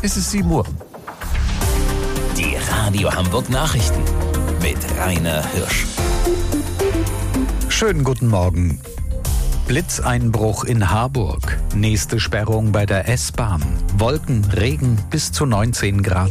Es ist 7 Uhr. Die Radio Hamburg Nachrichten mit Rainer Hirsch. Schönen guten Morgen. Blitzeinbruch in Harburg. Nächste Sperrung bei der S-Bahn. Wolken, Regen bis zu 19 Grad.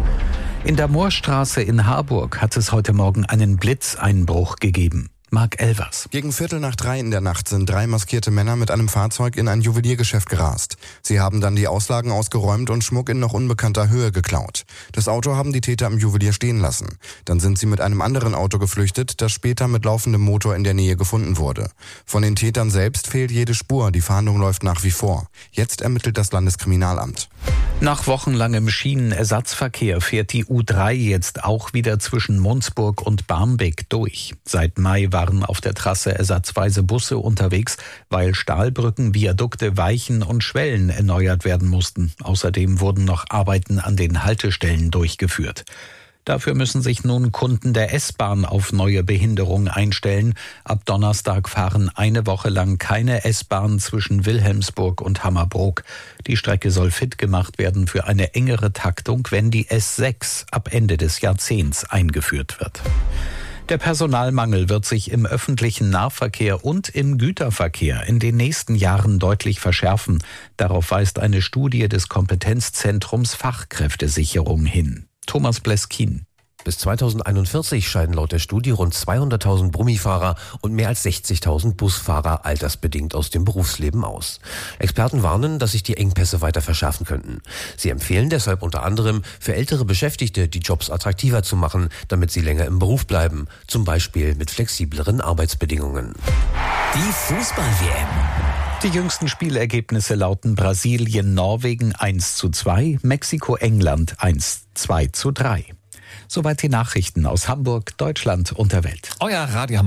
In der Moorstraße in Harburg hat es heute Morgen einen Blitzeinbruch gegeben. Marc Elvers. Gegen 2:45 in der Nacht sind 3 maskierte Männer mit einem Fahrzeug in ein Juweliergeschäft gerast. Sie haben dann die Auslagen ausgeräumt und Schmuck in noch unbekannter Höhe geklaut. Das Auto haben die Täter im Juwelier stehen lassen. Dann sind sie mit einem anderen Auto geflüchtet, das später mit laufendem Motor in der Nähe gefunden wurde. Von den Tätern selbst fehlt jede Spur. Die Fahndung läuft nach wie vor. Jetzt ermittelt das Landeskriminalamt. Nach wochenlangem Schienenersatzverkehr fährt die U3 jetzt auch wieder zwischen Mundsburg und Barmbek durch. Seit Mai waren auf der Trasse ersatzweise Busse unterwegs, weil Stahlbrücken, Viadukte, Weichen und Schwellen erneuert werden mussten. Außerdem wurden noch Arbeiten an den Haltestellen durchgeführt. Dafür müssen sich nun Kunden der S-Bahn auf neue Behinderungen einstellen. Ab Donnerstag fahren eine Woche lang keine S-Bahn zwischen Wilhelmsburg und Hammerbrook. Die Strecke soll fit gemacht werden für eine engere Taktung, wenn die S6 ab Ende des Jahrzehnts eingeführt wird. Der Personalmangel wird sich im öffentlichen Nahverkehr und im Güterverkehr in den nächsten Jahren deutlich verschärfen. Darauf weist eine Studie des Kompetenzzentrums Fachkräftesicherung hin. Thomas Bleskin. Bis 2041 scheiden laut der Studie rund 200.000 Brummifahrer und mehr als 60.000 Busfahrer altersbedingt aus dem Berufsleben aus. Experten warnen, dass sich die Engpässe weiter verschärfen könnten. Sie empfehlen deshalb unter anderem, für ältere Beschäftigte die Jobs attraktiver zu machen, damit sie länger im Beruf bleiben, zum Beispiel mit flexibleren Arbeitsbedingungen. Die Fußball-WM. Die jüngsten Spielergebnisse lauten Brasilien-Norwegen 1:2, Mexiko-England 1:2:3. Soweit die Nachrichten aus Hamburg, Deutschland und der Welt. Euer Radio